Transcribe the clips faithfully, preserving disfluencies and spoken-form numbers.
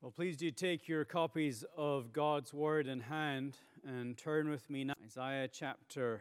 Well, please do take your copies of God's Word in hand and turn with me now. Isaiah chapter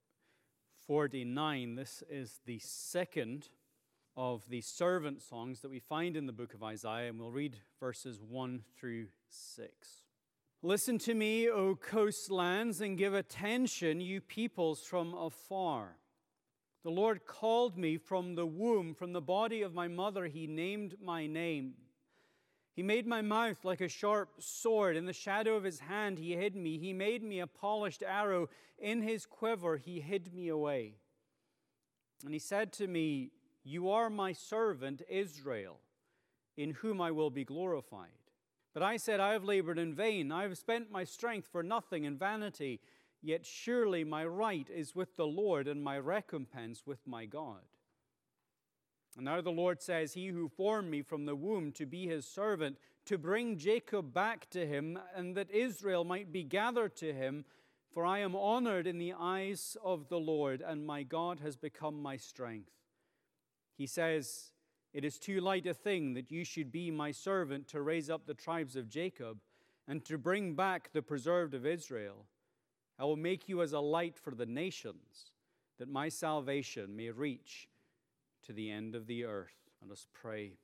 forty-nine. This is the second of the servant songs that we find in the book of Isaiah, and we'll read verses one through six. Listen to me, O coastlands, and give attention, you peoples from afar. The Lord called me from the womb, from the body of my mother. He named my name. He made my mouth like a sharp sword. In the shadow of his hand he hid me. He made me a polished arrow. In his quiver he hid me away. And he said to me, You are my servant Israel, in whom I will be glorified. But I said, I have labored in vain. I have spent my strength for nothing in vanity. Yet surely my right is with the Lord, and my recompense with my God. And now the Lord says, He who formed me from the womb to be his servant, to bring Jacob back to him, and that Israel might be gathered to him. For I am honored in the eyes of the Lord, and my God has become my strength. He says, It is too light a thing that you should be my servant to raise up the tribes of Jacob, and to bring back the preserved of Israel. I will make you as a light for the nations, that my salvation may reach to the end of the earth. Let us pray.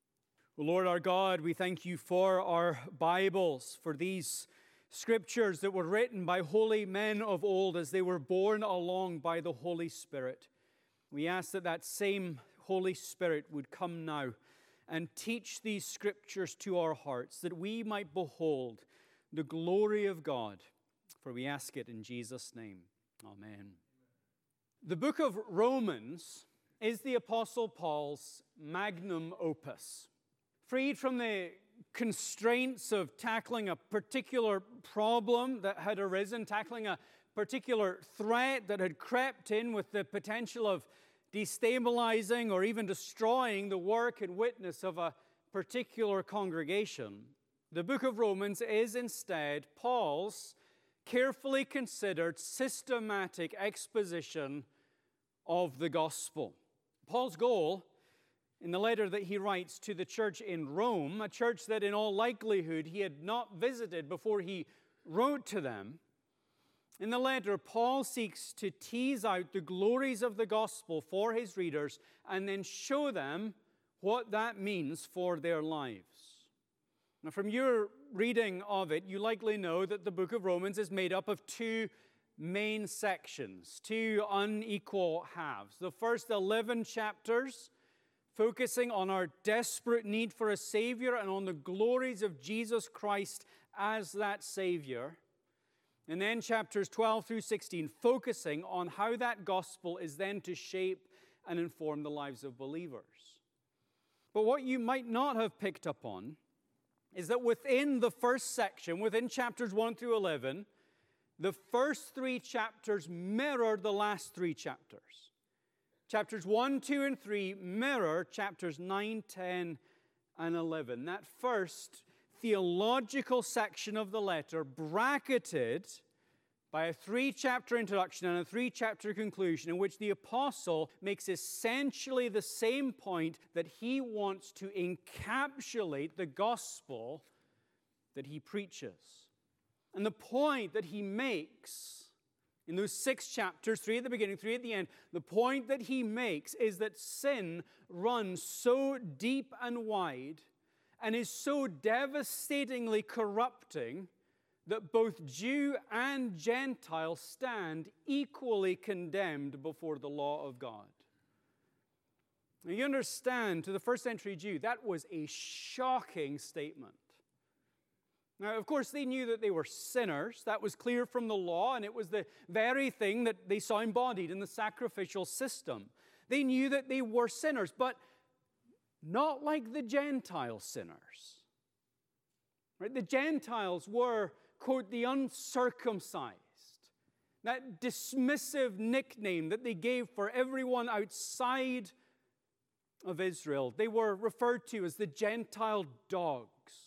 O Lord our God, we thank you for our Bibles, for these scriptures that were written by holy men of old as they were borne along by the Holy Spirit. We ask that that same Holy Spirit would come now and teach these scriptures to our hearts, that we might behold the glory of God. For we ask it in Jesus' name. Amen. The book of Romans is the Apostle Paul's magnum opus. Freed from the constraints of tackling a particular problem that had arisen, tackling a particular threat that had crept in with the potential of destabilizing or even destroying the work and witness of a particular congregation, the book of Romans is instead Paul's carefully considered, systematic exposition of the gospel. Paul's goal in the letter that he writes to the church in Rome, a church that in all likelihood he had not visited before he wrote to them, in the letter, Paul seeks to tease out the glories of the gospel for his readers and then show them what that means for their lives. Now, from your reading of it, you likely know that the book of Romans is made up of two main sections, two unequal halves. The first eleven chapters focusing on our desperate need for a Savior and on the glories of Jesus Christ as that Savior. And then chapters twelve through sixteen focusing on how that gospel is then to shape and inform the lives of believers. But what you might not have picked up on is that within the first section, within chapters one through eleven, the first three chapters mirror the last three chapters. Chapters one, two, and three mirror chapters nine, ten, and eleven. That first theological section of the letter, bracketed by a three-chapter introduction and a three-chapter conclusion, in which the apostle makes essentially the same point that he wants to encapsulate the gospel that he preaches. And the point that he makes in those six chapters, three at the beginning, three at the end, the point that he makes is that sin runs so deep and wide and is so devastatingly corrupting that both Jew and Gentile stand equally condemned before the law of God. Now, you understand, to the first century Jew, that was a shocking statement. Now, of course, they knew that they were sinners. That was clear from the law, and it was the very thing that they saw embodied in the sacrificial system. They knew that they were sinners, but not like the Gentile sinners. Right? The Gentiles were, quote, the uncircumcised. That dismissive nickname that they gave for everyone outside of Israel. They were referred to as the Gentile dogs.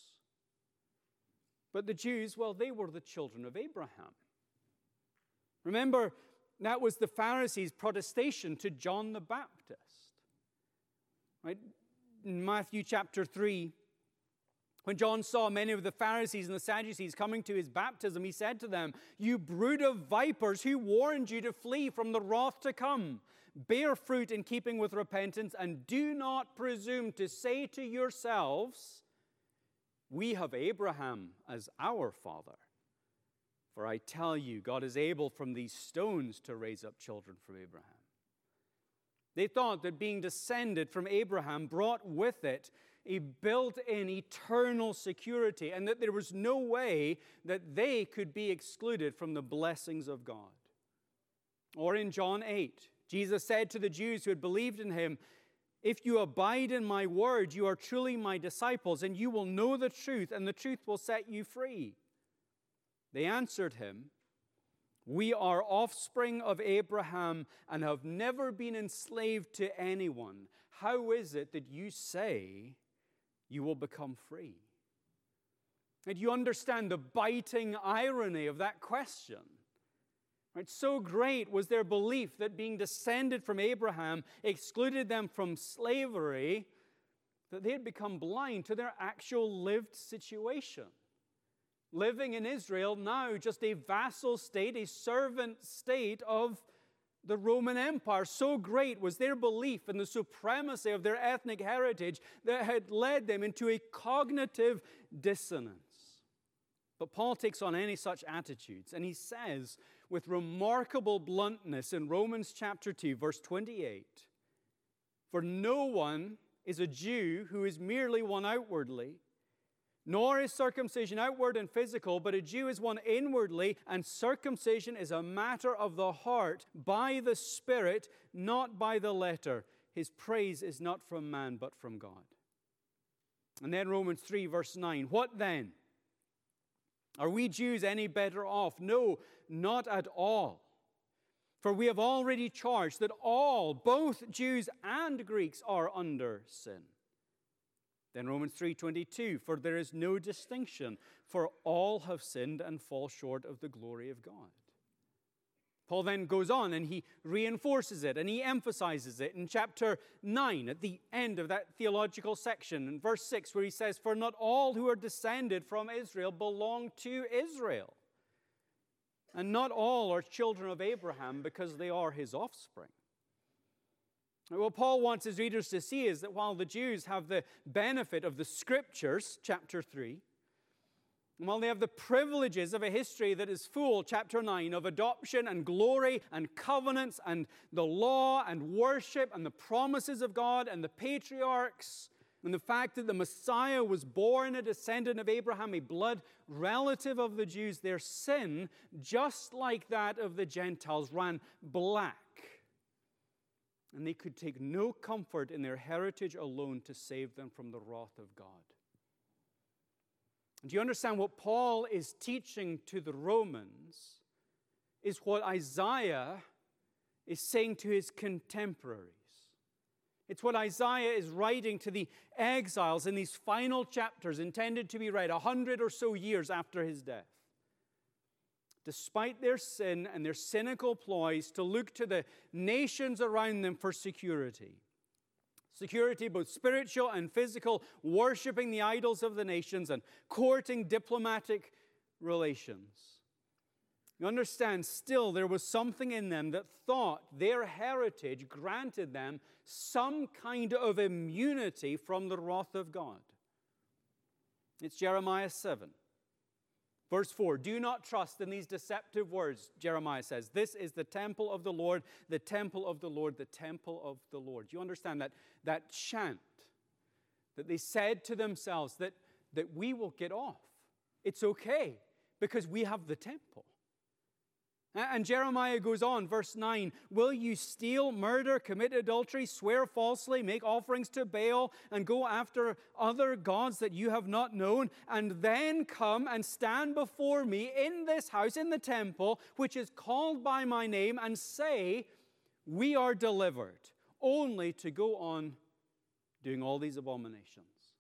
But the Jews, well, they were the children of Abraham. Remember, that was the Pharisees' protestation to John the Baptist. Right? In Matthew chapter three, When John saw many of the Pharisees and the Sadducees coming to his baptism, he said to them, "You brood of vipers, who warned you to flee from the wrath to come? Bear fruit in keeping with repentance, and do not presume to say to yourselves, 'We have Abraham as our father.' For I tell you, God is able from these stones to raise up children from Abraham." They thought that being descended from Abraham brought with it a built-in eternal security, and that there was no way that they could be excluded from the blessings of God. Or in John eight, Jesus said to the Jews who had believed in him, "If you abide in my word, you are truly my disciples, and you will know the truth, and the truth will set you free." They answered him, "We are offspring of Abraham and have never been enslaved to anyone. How is it that you say you will become free?" And you understand the biting irony of that question. Right? So great was their belief that being descended from Abraham excluded them from slavery that they had become blind to their actual lived situation. Living in Israel now just a vassal state, a servant state of the Roman Empire. So great was their belief in the supremacy of their ethnic heritage that had led them into a cognitive dissonance. But Paul takes on any such attitudes, and he says with remarkable bluntness in Romans chapter two, verse twenty-eight, "For no one is a Jew who is merely one outwardly, nor is circumcision outward and physical, but a Jew is one inwardly, and circumcision is a matter of the heart, by the Spirit, not by the letter. His praise is not from man, but from God." And then Romans three, verse nine, "What then? Are we Jews any better off? No, not at all. For we have already charged that all, both Jews and Greeks, are under sin." Then Romans three twenty-two, "For there is no distinction, for all have sinned and fall short of the glory of God." Paul then goes on and he reinforces it and he emphasizes it in chapter nine at the end of that theological section in verse six, where he says, "For not all who are descended from Israel belong to Israel, and not all are children of Abraham because they are his offspring." What Paul wants his readers to see is that while the Jews have the benefit of the Scriptures, chapter three, and while they have the privileges of a history that is full, chapter nine, of adoption and glory and covenants and the law and worship and the promises of God and the patriarchs, and the fact that the Messiah was born a descendant of Abraham, a blood relative of the Jews, their sin, just like that of the Gentiles, ran black. And they could take no comfort in their heritage alone to save them from the wrath of God. And do you understand what Paul is teaching to the Romans is what Isaiah is saying to his contemporaries. It's what Isaiah is writing to the exiles in these final chapters intended to be read a hundred or so years after his death. Despite their sin and their cynical ploys to look to the nations around them for security. Security both spiritual and physical, worshiping the idols of the nations and courting diplomatic relations. You understand, still there was something in them that thought their heritage granted them some kind of immunity from the wrath of God. It's Jeremiah seven. Verse four, "Do not trust in these deceptive words," Jeremiah says. "This is the temple of the Lord, the temple of the Lord, the temple of the Lord." Do you understand that, that chant that they said to themselves that, that we will get off? It's okay because we have the temple. And Jeremiah goes on, verse nine, "Will you steal, murder, commit adultery, swear falsely, make offerings to Baal, and go after other gods that you have not known, and then come and stand before me in this house, in the temple, which is called by my name, and say, 'We are delivered,' only to go on doing all these abominations?"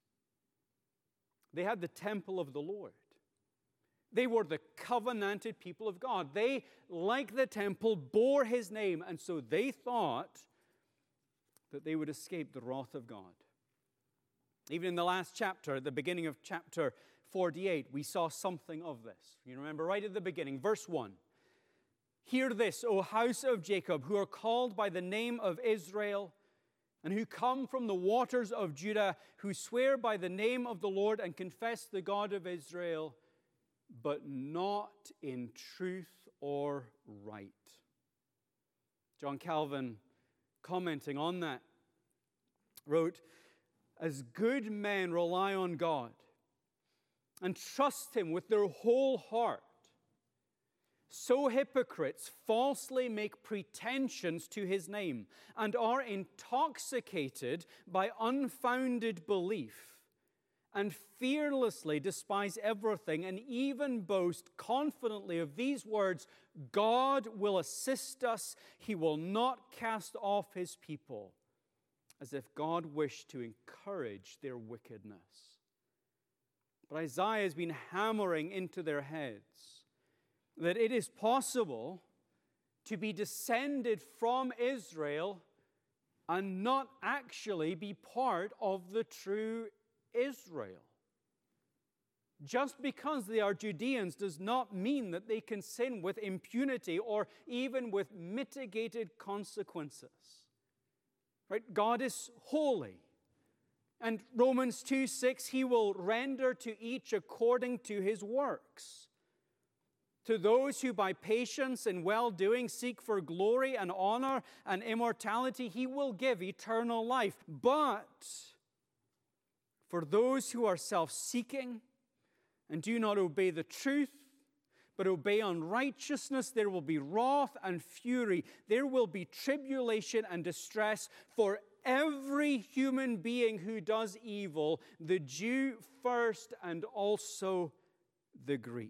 They had the temple of the Lord. They were the covenanted people of God. They, like the temple, bore his name, and so they thought that they would escape the wrath of God. Even in the last chapter, at the beginning of chapter forty-eight, we saw something of this. You remember right at the beginning, verse one. Hear this, O house of Jacob, who are called by the name of Israel, and who come from the waters of Judah, who swear by the name of the Lord and confess the God of Israel, but not in truth or right. John Calvin, commenting on that, wrote, as good men rely on God and trust Him with their whole heart, so hypocrites falsely make pretensions to His name and are intoxicated by unfounded belief and fearlessly despise everything and even boast confidently of these words, God will assist us, He will not cast off His people, as if God wished to encourage their wickedness. But Isaiah has been hammering into their heads that it is possible to be descended from Israel and not actually be part of the true Israel. Just because they are Judeans does not mean that they can sin with impunity or even with mitigated consequences. Right? God is holy. And Romans two six, He will render to each according to his works. To those who by patience and well-doing seek for glory and honor and immortality, He will give eternal life. But for those who are self-seeking and do not obey the truth, but obey unrighteousness, there will be wrath and fury. There will be tribulation and distress for every human being who does evil, the Jew first and also the Greek.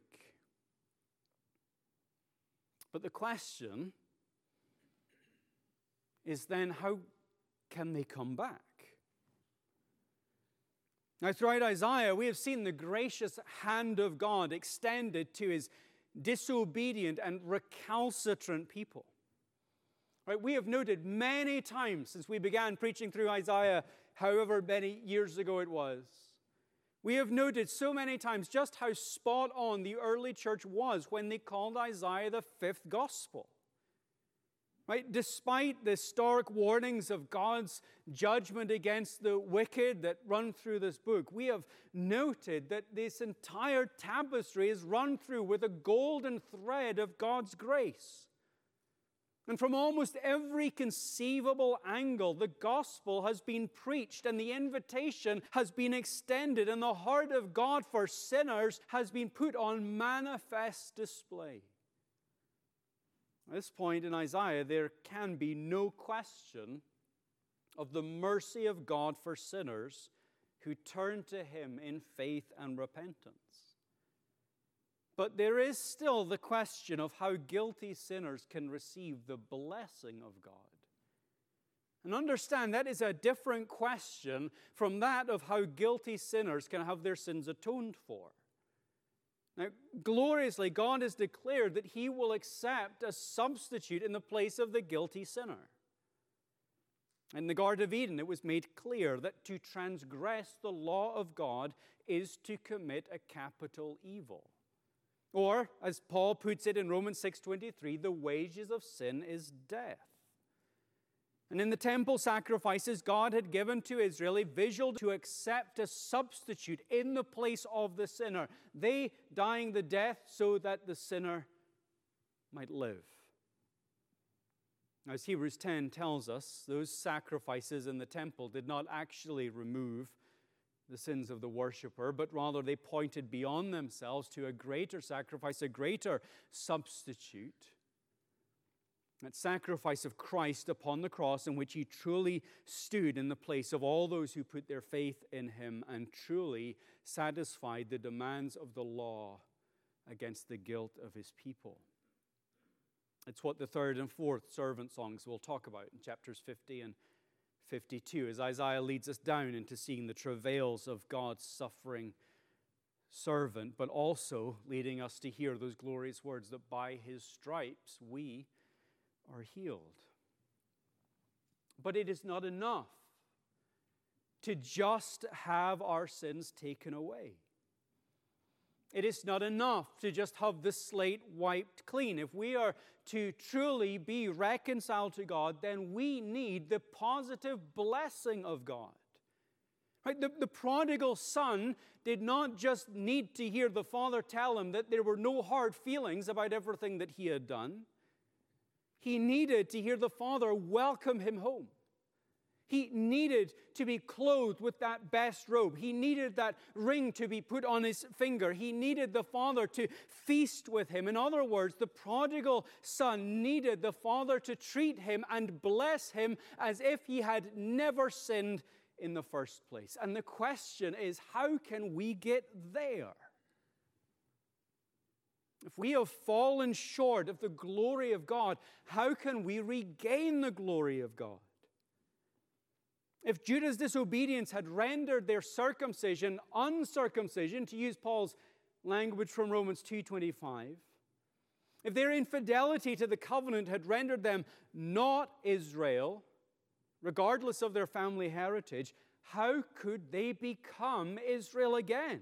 But the question is then, how can they come back? Now, throughout Isaiah, we have seen the gracious hand of God extended to His disobedient and recalcitrant people. Right? We have noted many times since we began preaching through Isaiah, however many years ago it was, we have noted so many times just how spot on the early church was when they called Isaiah the fifth gospel. Right? Despite the historic warnings of God's judgment against the wicked that run through this book, we have noted that this entire tapestry is run through with a golden thread of God's grace. And from almost every conceivable angle, the gospel has been preached and the invitation has been extended, and the heart of God for sinners has been put on manifest display. At this point in Isaiah, there can be no question of the mercy of God for sinners who turn to Him in faith and repentance. But there is still the question of how guilty sinners can receive the blessing of God. And understand that is a different question from that of how guilty sinners can have their sins atoned for. Now, gloriously, God has declared that He will accept a substitute in the place of the guilty sinner. In the Garden of Eden, it was made clear that to transgress the law of God is to commit a capital evil. Or, as Paul puts it in Romans six twenty-three, the wages of sin is death. And in the temple sacrifices, God had given to Israel a visual to accept a substitute in the place of the sinner, they dying the death so that the sinner might live. As Hebrews ten tells us, those sacrifices in the temple did not actually remove the sins of the worshiper, but rather they pointed beyond themselves to a greater sacrifice, a greater substitute. That sacrifice of Christ upon the cross, in which He truly stood in the place of all those who put their faith in Him and truly satisfied the demands of the law against the guilt of His people. It's what the third and fourth servant songs will talk about in chapters fifty and fifty-two, as Isaiah leads us down into seeing the travails of God's suffering servant, but also leading us to hear those glorious words that by His stripes we are healed. But it is not enough to just have our sins taken away. It is not enough to just have the slate wiped clean. If we are to truly be reconciled to God, then we need the positive blessing of God. Right? The, the prodigal son did not just need to hear the father tell him that there were no hard feelings about everything that he had done. He needed to hear the father welcome him home. He needed to be clothed with that best robe. He needed that ring to be put on his finger. He needed the father to feast with him. In other words, the prodigal son needed the father to treat him and bless him as if he had never sinned in the first place. And the question is, how can we get there? If we have fallen short of the glory of God, how can we regain the glory of God? If Judah's disobedience had rendered their circumcision uncircumcision, to use Paul's language from Romans two twenty-five, if their infidelity to the covenant had rendered them not Israel, regardless of their family heritage, how could they become Israel again?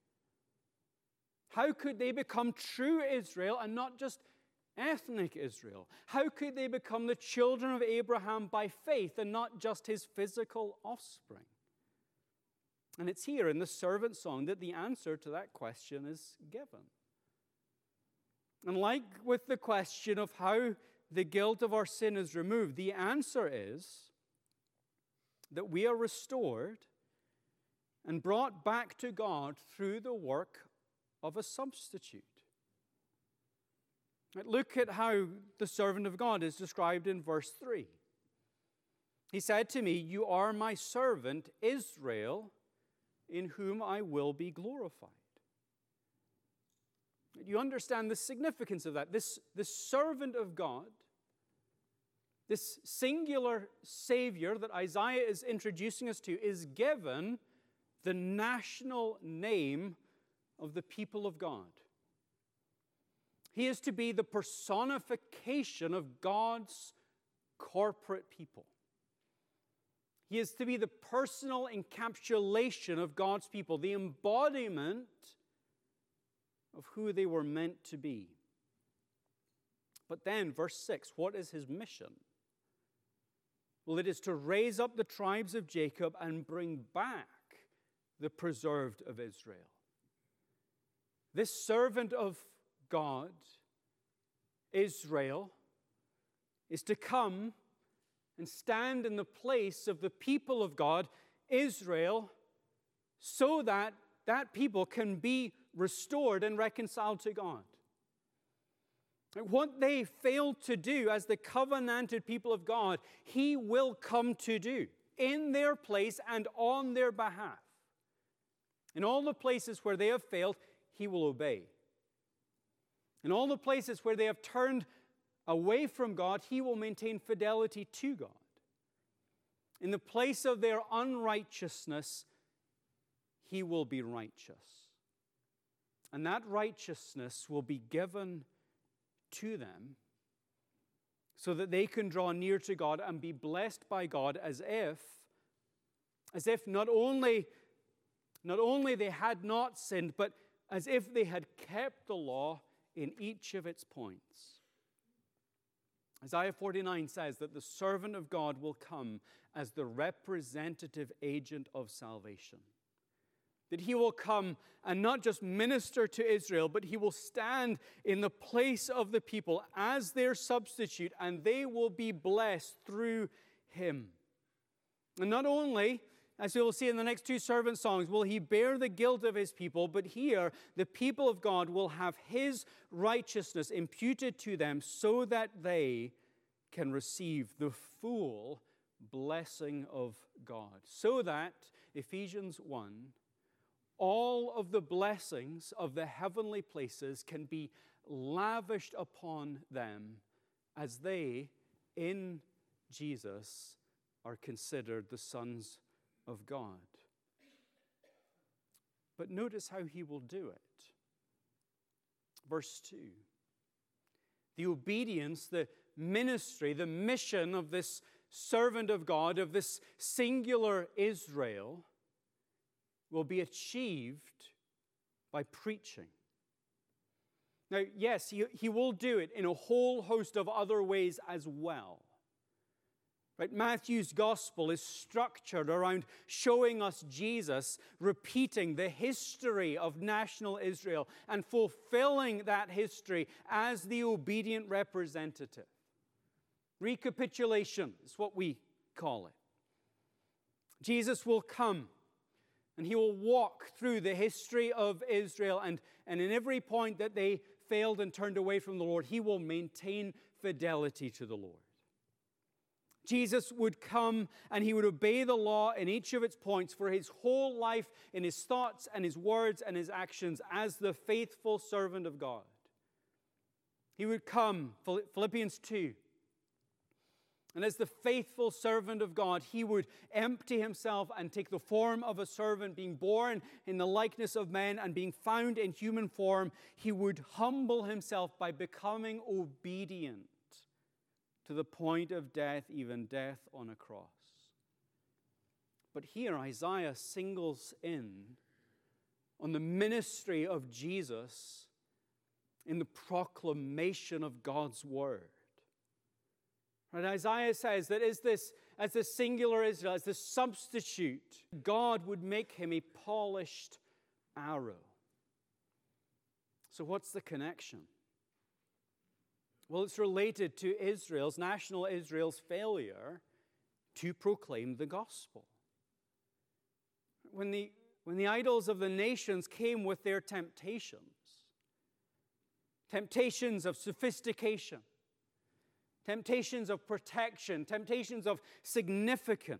How could they become true Israel and not just ethnic Israel? How could they become the children of Abraham by faith and not just his physical offspring? And it's here in the servant song that the answer to that question is given. And like with the question of how the guilt of our sin is removed, the answer is that we are restored and brought back to God through the work of a substitute. Look at how the servant of God is described in verse three. He said to me, "You are my servant Israel, in whom I will be glorified." You understand the significance of that. This, this servant of God, this singular Savior that Isaiah is introducing us to, is given the national name of the people of God. He is to be the personification of God's corporate people. He is to be the personal encapsulation of God's people, the embodiment of who they were meant to be. But then, verse six, what is his mission? Well, it is to raise up the tribes of Jacob and bring back the preserved of Israel. This servant of God, Israel, is to come and stand in the place of the people of God, Israel, so that that people can be restored and reconciled to God. What they failed to do as the covenanted people of God, He will come to do in their place and on their behalf. In all the places where they have failed, He will obey. In all the places where they have turned away from God, He will maintain fidelity to God. In the place of their unrighteousness, He will be righteous. And that righteousness will be given to them so that they can draw near to God and be blessed by God as if, as if not only, not only they had not sinned, but as if they had kept the law in each of its points. Isaiah forty-nine says that the servant of God will come as the representative agent of salvation. That He will come and not just minister to Israel, but He will stand in the place of the people as their substitute, and they will be blessed through Him. And not only, as we will see in the next two servant songs, will He bear the guilt of His people, but here the people of God will have His righteousness imputed to them so that they can receive the full blessing of God. So that, Ephesians one, all of the blessings of the heavenly places can be lavished upon them as they, in Jesus, are considered the sons of God. But notice how He will do it. Verse two. The obedience, the ministry, the mission of this servant of God, of this singular Israel, will be achieved by preaching. Now, yes, he, he will do it in a whole host of other ways as well. Right? Matthew's gospel is structured around showing us Jesus repeating the history of national Israel and fulfilling that history as the obedient representative. Recapitulation is what we call it. Jesus will come and he will walk through the history of Israel, and, and in every point that they failed and turned away from the Lord, he will maintain fidelity to the Lord. Jesus would come and he would obey the law in each of its points for his whole life, in his thoughts and his words and his actions as the faithful servant of God. He would come, Philippians two, and as the faithful servant of God, he would empty himself and take the form of a servant, being born in the likeness of men and being found in human form. He would humble himself by becoming obedient to the point of death, even death on a cross. But here Isaiah singles in on the ministry of Jesus in the proclamation of God's word. Right? Isaiah says that as this, as the singular Israel, as the substitute, God would make him a polished arrow. So what's the connection? Well, it's related to Israel's, national Israel's failure to proclaim the gospel. When the, when the idols of the nations came with their temptations, temptations of sophistication, temptations of protection, temptations of significance,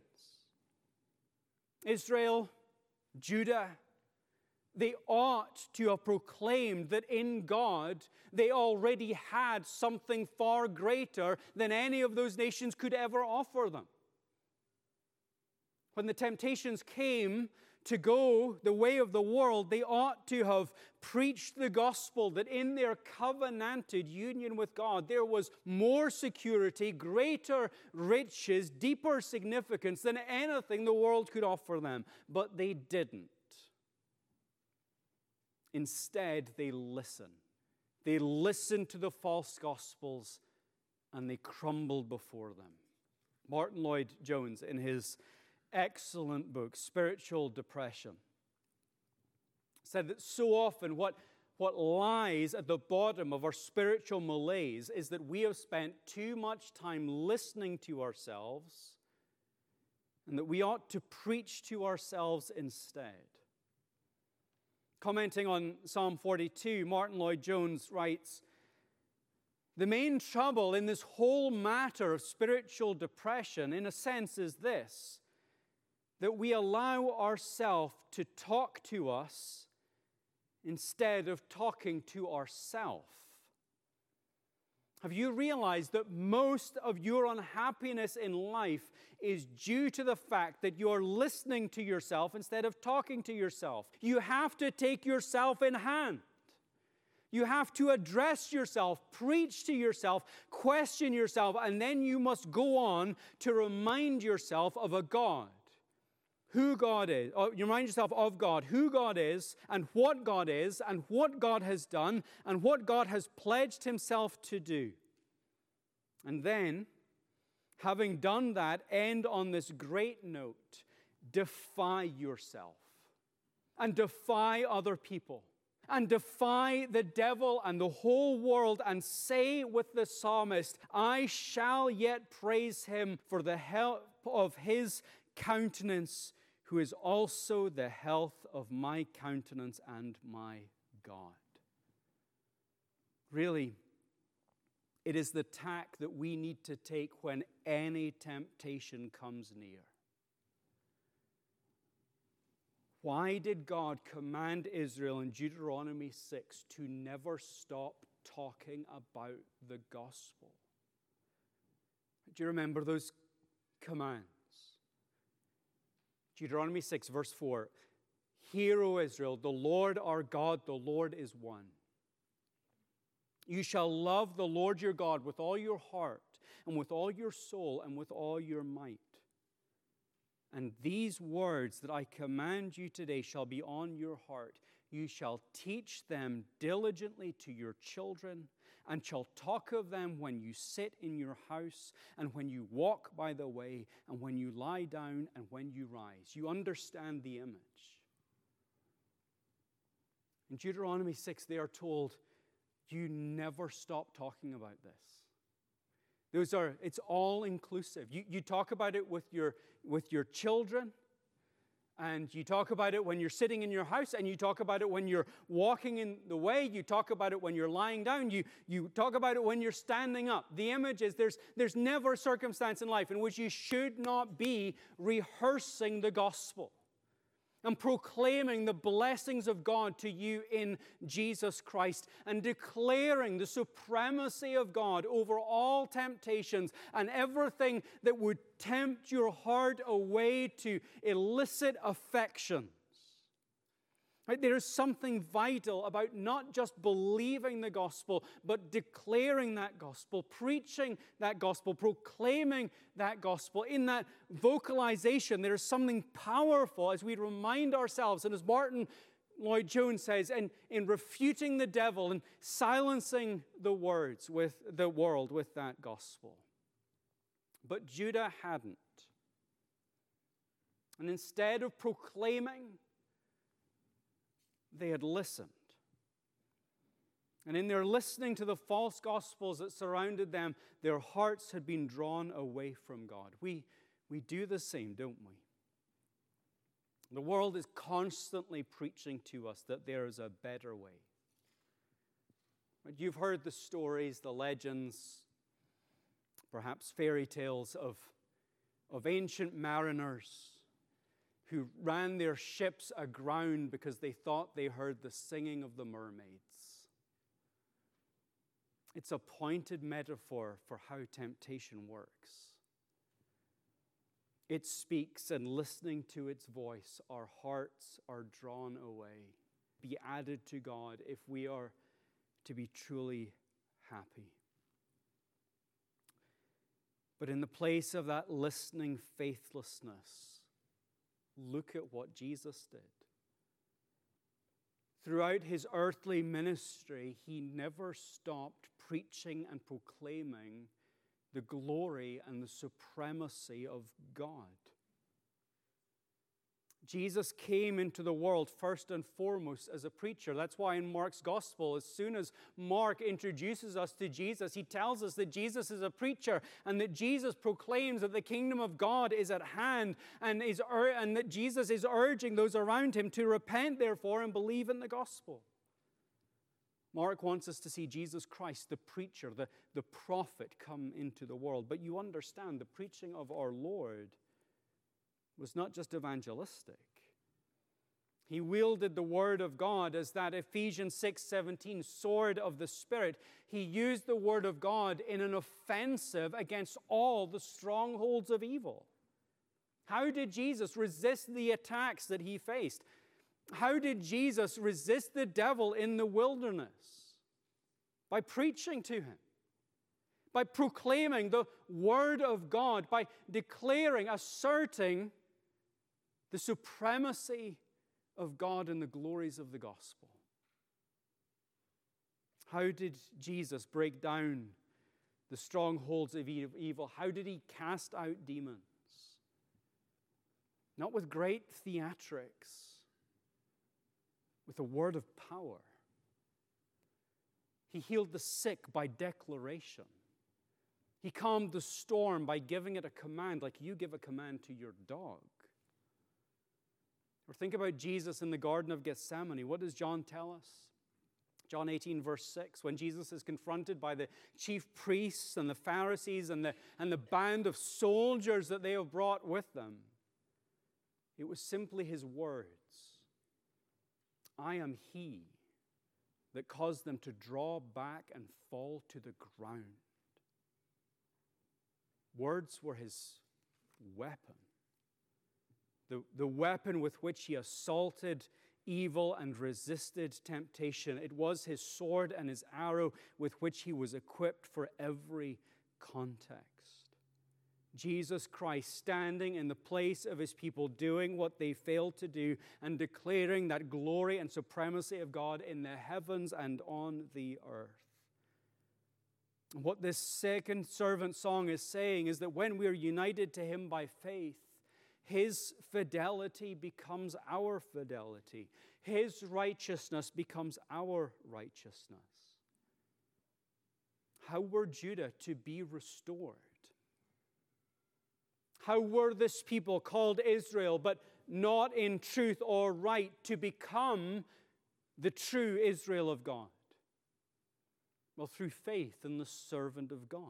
Israel, Judah, they ought to have proclaimed that in God they already had something far greater than any of those nations could ever offer them. When the temptations came to go the way of the world, they ought to have preached the gospel that in their covenanted union with God there was more security, greater riches, deeper significance than anything the world could offer them. But they didn't. Instead, they listened. They listened to the false gospels and they crumbled before them. Martin Lloyd-Jones, in his excellent book, Spiritual Depression, said that so often what, what lies at the bottom of our spiritual malaise is that we have spent too much time listening to ourselves and that we ought to preach to ourselves instead. Commenting on Psalm forty-two, Martin Lloyd-Jones writes, "The main trouble in this whole matter of spiritual depression, in a sense, is this, that we allow ourselves to talk to us instead of talking to ourselves. Have you realized that most of your unhappiness in life is due to the fact that you're listening to yourself instead of talking to yourself? You have to take yourself in hand. You have to address yourself, preach to yourself, question yourself, and then you must go on to remind yourself of a God. Who God is. You remind yourself of God, who God is, and what God is, and what God has done, and what God has pledged himself to do. And then, having done that, end on this great note: defy yourself, and defy other people, and defy the devil and the whole world, and say with the psalmist, I shall yet praise him for the help of his countenance, who is also the health of my countenance and my God. Really, it is the tack that we need to take when any temptation comes near. Why did God command Israel in Deuteronomy six to never stop talking about the gospel? Do you remember those commands? Deuteronomy six, verse four, Hear, O Israel, the Lord our God, the Lord is one. You shall love the Lord your God with all your heart and with all your soul and with all your might. And these words that I command you today shall be on your heart. You shall teach them diligently to your children, and shall talk of them when you sit in your house, and when you walk by the way, and when you lie down, and when you rise. You understand the image. In Deuteronomy six, they are told, you never stop talking about this. Those are, it's all inclusive. You, you talk about it with your, with your children, and you talk about it when you're sitting in your house, and you talk about it when you're walking in the way, you talk about it when you're lying down, you, you talk about it when you're standing up. The image is there's, there's never a circumstance in life in which you should not be rehearsing the gospel and proclaiming the blessings of God to you in Jesus Christ, and declaring the supremacy of God over all temptations and everything that would tempt your heart away to illicit affections. Right? There is something vital about not just believing the gospel, but declaring that gospel, preaching that gospel, proclaiming that gospel. In that vocalization, there is something powerful as we remind ourselves, and as Martin Lloyd-Jones says, in, in refuting the devil and silencing the words with the world with that gospel. But Judah hadn't. And instead of proclaiming, they had listened. And in their listening to the false gospels that surrounded them, their hearts had been drawn away from God. We, we do the same, don't we? The world is constantly preaching to us that there is a better way. You've heard the stories, the legends, perhaps fairy tales of, of ancient mariners who ran their ships aground because they thought they heard the singing of the mermaids. It's a pointed metaphor for how temptation works. It speaks, and listening to its voice, our hearts are drawn away, be added to God if we are to be truly happy. But in the place of that listening faithlessness, look at what Jesus did. Throughout his earthly ministry, he never stopped preaching and proclaiming the glory and the supremacy of God. Jesus came into the world first and foremost as a preacher. That's why in Mark's gospel, as soon as Mark introduces us to Jesus, he tells us that Jesus is a preacher and that Jesus proclaims that the kingdom of God is at hand, and, is ur- and that Jesus is urging those around him to repent, therefore, and believe in the gospel. Mark wants us to see Jesus Christ, the preacher, the, the prophet, come into the world. But you understand, the preaching of our Lord was not just evangelistic. He wielded the word of God as that Ephesians six seventeen sword of the Spirit. He used the word of God in an offensive against all the strongholds of evil. How did Jesus resist the attacks that he faced? How did Jesus resist the devil in the wilderness? By preaching to him. By proclaiming the word of God. By declaring, asserting the supremacy of God and the glories of the gospel. How did Jesus break down the strongholds of evil? How did he cast out demons? Not with great theatrics, with a word of power. He healed the sick by declaration. He calmed the storm by giving it a command, like you give a command to your dog. Or think about Jesus in the Garden of Gethsemane. What does John tell us? John eighteen, verse six, when Jesus is confronted by the chief priests and the Pharisees and the, and the band of soldiers that they have brought with them, it was simply his words, I am he, that caused them to draw back and fall to the ground. Words were his weapon. The, the weapon with which he assaulted evil and resisted temptation. It was his sword and his arrow with which he was equipped for every context. Jesus Christ standing in the place of his people, doing what they failed to do, and declaring that glory and supremacy of God in the heavens and on the earth. What this second servant song is saying is that when we are united to him by faith, his fidelity becomes our fidelity. His righteousness becomes our righteousness. How were Judah to be restored? How were this people called Israel, but not in truth or right, to become the true Israel of God? Well, through faith in the servant of God.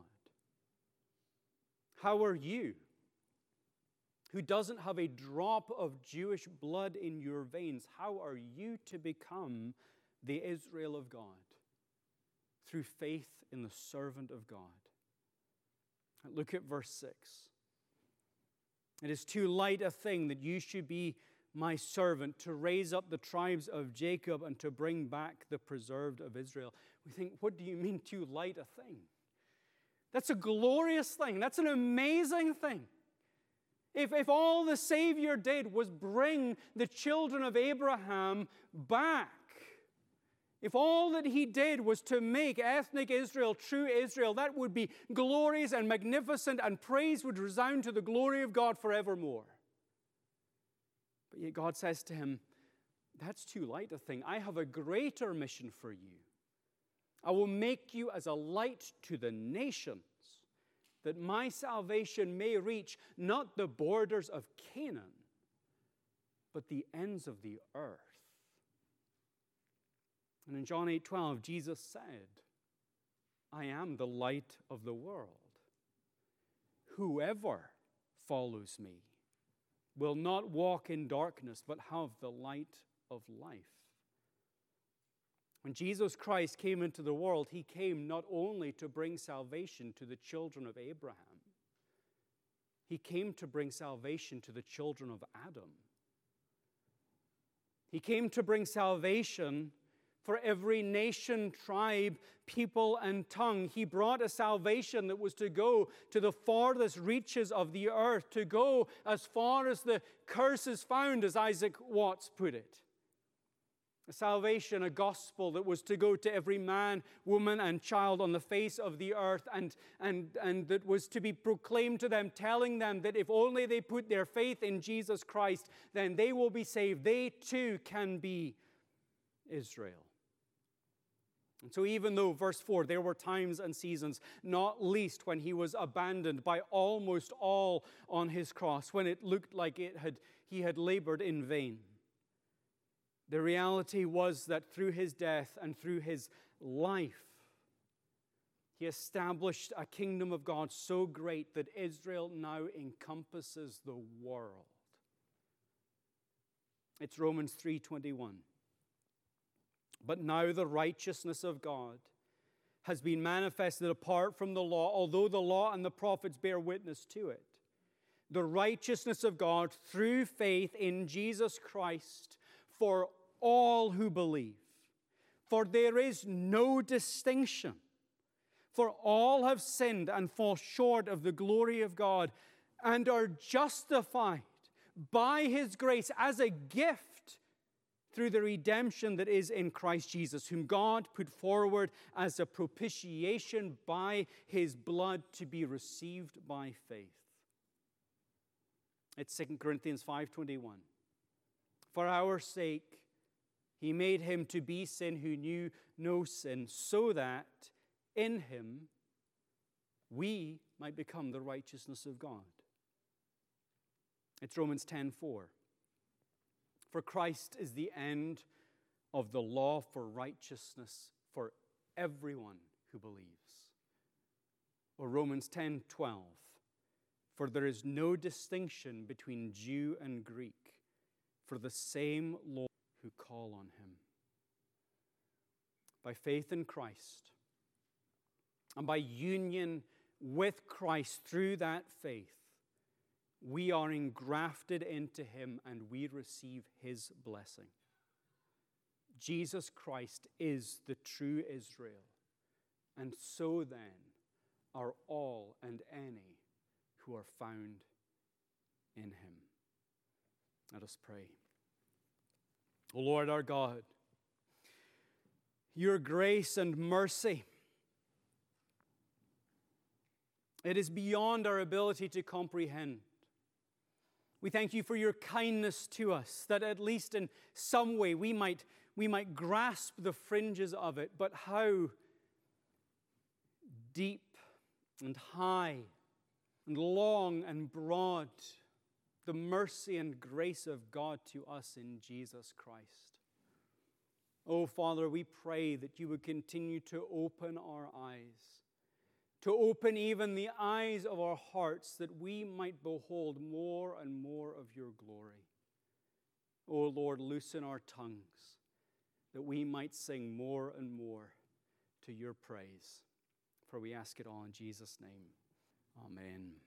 How are you, who doesn't have a drop of Jewish blood in your veins, how are you to become the Israel of God? Through faith in the servant of God. Look at verse six. It is too light a thing that you should be my servant, to raise up the tribes of Jacob and to bring back the preserved of Israel. We think, what do you mean too light a thing? That's a glorious thing. That's an amazing thing. If, if all the Savior did was bring the children of Abraham back, if all that he did was to make ethnic Israel true Israel, that would be glorious and magnificent, and praise would resound to the glory of God forevermore. But yet God says to him, that's too light a thing. I have a greater mission for you. I will make you as a light to the nations, that my salvation may reach not the borders of Canaan, but the ends of the earth. And in John eight twelve, Jesus said, I am the light of the world. Whoever follows me will not walk in darkness, but have the light of life. When Jesus Christ came into the world, he came not only to bring salvation to the children of Abraham, he came to bring salvation to the children of Adam. He came to bring salvation for every nation, tribe, people, and tongue. He brought a salvation that was to go to the farthest reaches of the earth, to go as far as the curse is found, as Isaac Watts put it. A salvation, a gospel that was to go to every man, woman, and child on the face of the earth, and, and, and that was to be proclaimed to them, telling them that if only they put their faith in Jesus Christ, then they will be saved. They too can be Israel. And so even though, verse four, there were times and seasons, not least when he was abandoned by almost all on his cross, when it looked like it had he had labored in vain, the reality was that through his death and through his life, he established a kingdom of God so great that Israel now encompasses the world. It's Romans three twenty-one. But now the righteousness of God has been manifested apart from the law, although the law and the prophets bear witness to it. The righteousness of God through faith in Jesus Christ for all who believe. For there is no distinction. For all have sinned and fall short of the glory of God, and are justified by his grace as a gift through the redemption that is in Christ Jesus, whom God put forward as a propitiation by his blood to be received by faith. It's Second Corinthians five twenty-one. For our sake, he made him to be sin who knew no sin, so that in him we might become the righteousness of God. It's Romans ten four. For Christ is the end of the law for righteousness for everyone who believes. Or Romans ten twelve. For there is no distinction between Jew and Greek, for the same Lord who call on him. By faith in Christ, and by union with Christ through that faith, we are engrafted into him and we receive his blessing. Jesus Christ is the true Israel, and so then are all and any who are found in him. Let us pray. O Lord our God, your grace and mercy, it is beyond our ability to comprehend. We thank you for your kindness to us, that at least in some way we might, we might grasp the fringes of it, but how deep and high and long and broad the mercy and grace of God to us in Jesus Christ. Oh, Father, we pray that you would continue to open our eyes, to open even the eyes of our hearts, that we might behold more and more of your glory. Oh, Lord, loosen our tongues, that we might sing more and more to your praise. For we ask it all in Jesus' name. Amen.